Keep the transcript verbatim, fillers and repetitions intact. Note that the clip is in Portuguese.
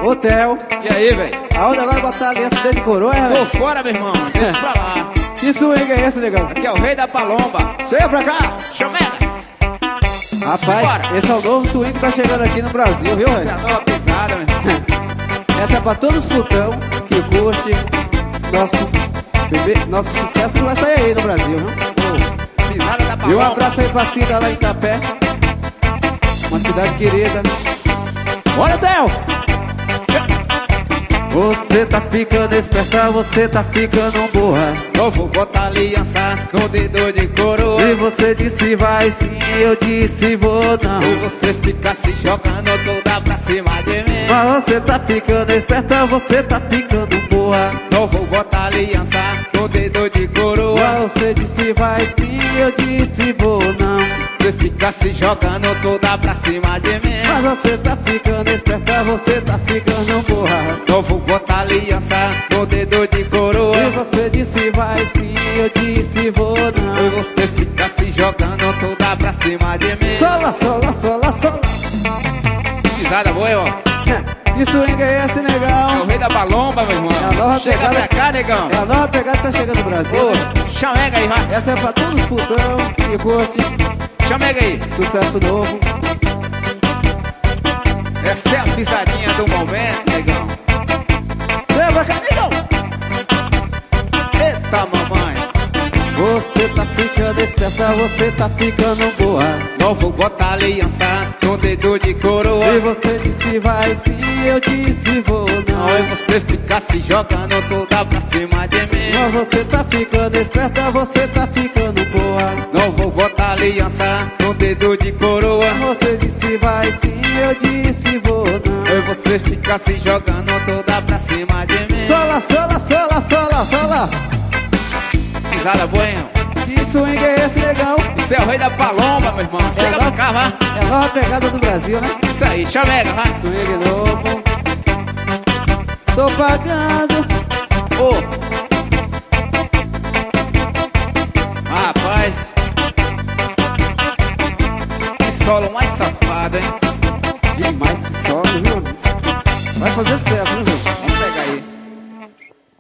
Ô, Theo. E aí, velho? Aonde agora botar a aliança dentro de coroa, é? Tô fora, meu irmão. Deixa isso pra lá. Que swing é esse, negão? Aqui é o rei da palomba. Chega pra cá. Chamega. Rapaz, Simbora. esse é o novo swing que tá chegando aqui no Brasil, viu, Essa é velho? a nova pisada, meu irmão. Essa é pra todos os putão que curte nosso, bebê, nosso sucesso que vai sair aí no Brasil, viu? Ô, pisada da E um palomba. abraço aí pra Cida lá em Itapé, uma cidade querida. Olha, Theo! Você tá ficando esperta, você tá ficando burra. Eu vou botar aliança no dedo de coroa. E você disse vai sim, eu disse vou não. E você fica se jogando toda pra cima de mim. Mas você tá ficando esperta, você tá ficando burra. Eu vou botar aliança no dedo de coroa. Mas você disse vai sim, eu disse vou não. Você fica se jogando toda pra cima de mim. Mas você tá ficando esperta, você tá ficando burra. Eu vou botar aliança no dedo de coroa. E você disse vai sim, eu disse vou E não. você fica se jogando toda pra cima de mim. Sola, sola, sola, sola. Pisada boa, ó. Que swing é esse, É o negão? rei da palomba, meu irmão. É a nova Chega pegada. pra cá, negão. É a nova pegada que tá chegando no Brasil. Ô, chamega aí, vai. Essa é pra todos os putão que curte Chamega aí. sucesso novo. Essa é a pisadinha do momento, negão. Vem pra cá, negão! Eita, mamãe. Você tá ficando esperta, você tá ficando boa. Eu vou botar aliança no dedo de coroa. E você disse vai sim, eu disse vou não. E você fica se jogando toda pra cima de mim. Mas você tá ficando esperta, você tá ficando boa. Não vou botar aliança no dedo de coroa. Você disse vai sim, eu disse vou não. E você fica se jogando toda pra cima de mim. Sola, sola, sola, sola, sola. Pisada boa, hein? Que swing é esse, legal? Isso é o rei da palomba, meu irmão. É Chega nova- pra cá, vai. É a nova pegada do Brasil, né? Isso aí, chamega, vai. Swing novo. Tô pagando. Ô. Rapaz. Que solo mais safado, hein? Demais esse solo, viu? Vai fazer certo, viu?